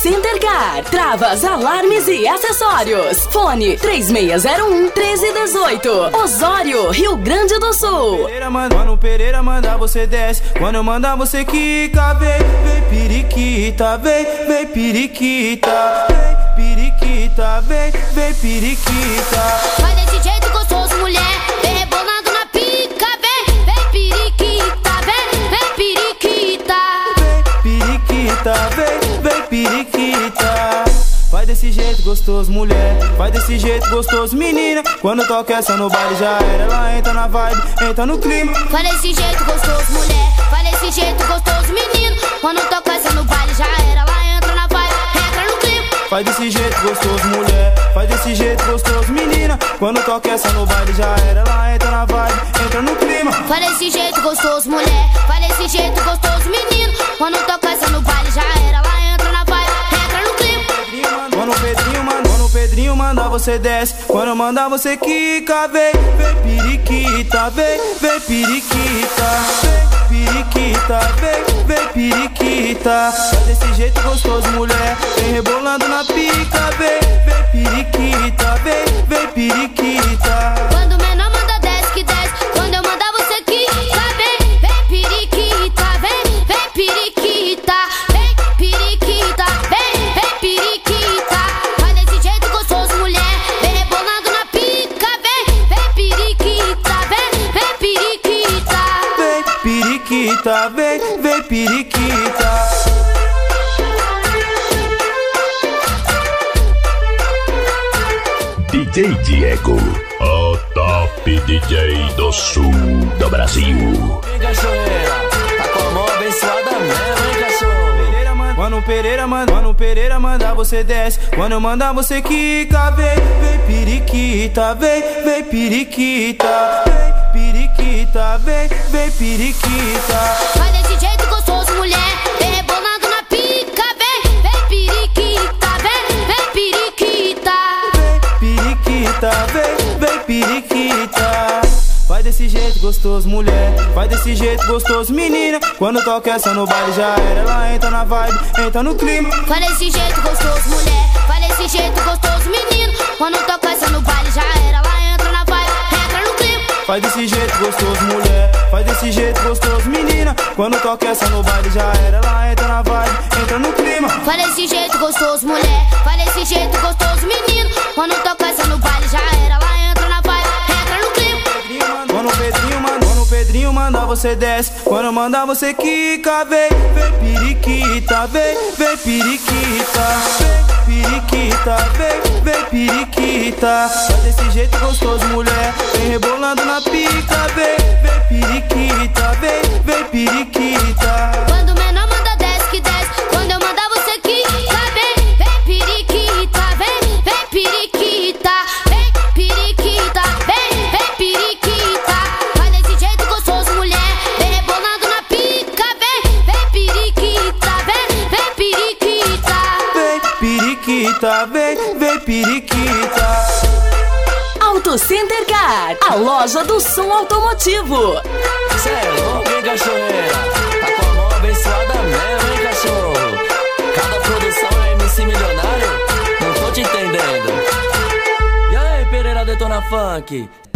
Center Car, travas, alarmes e acessórios. Fone 3601-1318. Osório, Rio Grande do Sul. Mano Pereira manda, você desce. Quando eu mandar, você quica. Vem periquita, vem periquita. Vem periquita, vem periquita. Vai desse jeito gostoso, mulher, vem rebolando na pica. Vem periquita, vem periquita. Vem periquita, vem periquita. Vai desse jeito gostoso, mulher, vai desse jeito gostoso, menina. Quando toca essa no baile já era. Ela entra na vibe, entra no clima. Vai desse jeito gostoso, mulher, vai desse jeito gostoso, menino. Quando toca essa no baile já era. Ela entra na vibe, entra no clima. Vai desse jeito gostoso, mulher, vai desse jeito gostoso, menina. Quando toca essa no baile já era. Ela entra na vibe, entra no clima. Vai desse jeito gostoso, mulher, vai desse jeito gostoso, menino. Quando toca essa no baile já era. Ela entra na vibe, entra no clima. Quando o Pedrinho manda, você desce. Quando eu mandar, você quica. Vem periquita, vem periquita. Vem periquita, vem periquita. Vai desse jeito gostoso, mulher, vem rebolando na pica. Vem periquita, vem periquita. Quando o menor manda, desce que desce. Quando eu mandar, você quica. Vem periquita, vem periquita. Vem periquita, vem periquita. Vai desse jeito gostoso, mulher, vem rebolando na pica. Vem periquita, vem periquita. Vem periquita, vem periquita. DJ Diego, o top DJ do sul do Brasil. Vem, cachorreira, tá com a mão abençoada mesmo, hein, cachorro? Mano Pereira manda, você desce. Quando eu mandar, você quica. Vem periquita, vem periquita. Vem periquita, vem periquita. Vai desse jeito gostoso, mulher, vem rebolando na pica. Vem periquita, vem periquita. Vem periquita, vem periquita. Vai desse jeito gostoso, mulher, vai desse jeito gostoso, menina. Quando toca essa no baile já era. Ela entra na vibe, entra no clima. Vai desse jeito gostoso, mulher, vai desse jeito gostoso, menino. Quando toca essa no baile já era. Ela entra na vibe, entra no clima. Vai desse jeito gostoso, mulher, vai desse jeito gostoso, menina. Quando toca essa no baile já era. Ela entra na vibe, entra no clima. Vai desse jeito gostoso, mulher, vai desse jeito gostoso, menino. Quando toca essa no baile já era. Ela entra na vibe, entra no clima. Quando o Pedrinho manda, você desce. Quando eu mandar, você quica. Vem periquita, vem periquita. Vem periquita, vem periquita. Vai desse jeito gostoso, mulher, vem rebolando na pica. Vem periquita, vem periquita. Quando o menor manda, desce que desce. Quando eu mandar, você quica. Vem periquita, vem periquita. Vem periquita, vem periquita. Vai desse jeito gostoso, mulher, vem rebolando na pica. Vem periquita, vem periquita. Vem periquita, vem periquita. Auto Center Car, a loja do som automotivo. Cê é louco, hein, cachorreira? Tá com a mão abençoada mesmo, hein, cachorro? Cada produção é MC milionário? Não tô te entendendo. E aí, Pereira Detona Funk?